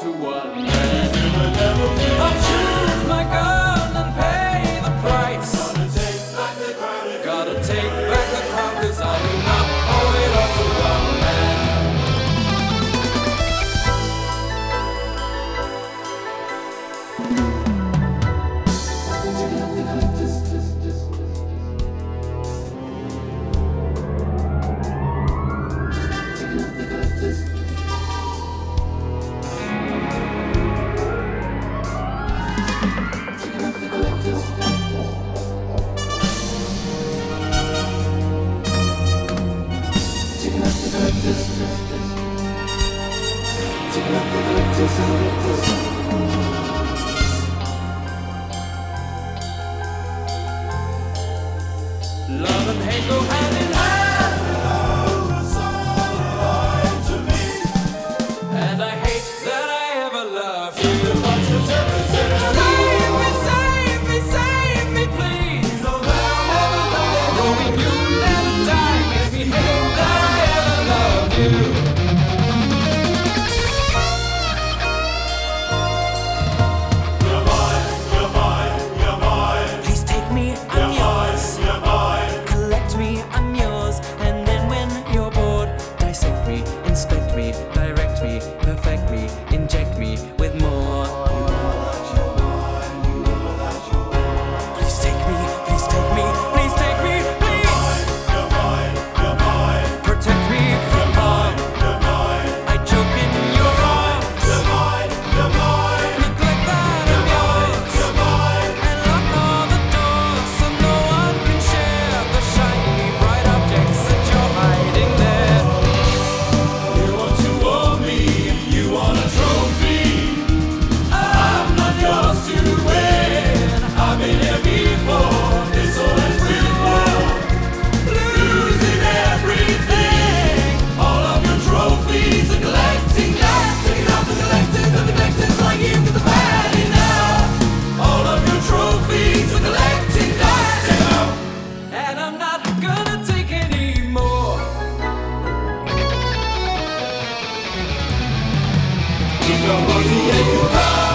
to one man. I'll choose my gun and pay the price. Gotta take back the crown, 'cause I do not owe it all to one man. Love and hate go hand in hand, and I hate that I ever loved you. Save me, save me, save me, please. Knowing you never die makes me hate that I ever loved you. Please take me, I'm yours. Collect me, I'm yours. And then when you're bored, dissect me, inspect me, direct me, perfect me, inject me with more. Please take me, please take me, please take me, please. Protect me from harm. I choke in your arms. Neglect that I'm yours. And lock all the doors so no one can share the shiny, bright objects that you're hiding there. You want to own me, you want a trophy. I'm not yours to win. I've been here before, this all is real. Losing everything, all of your trophies are collecting that. Taking out the collectors like you with the vanity now. All of your trophies are collecting that. And I'm not gonna take any more. Keep your voice, yeah, you are.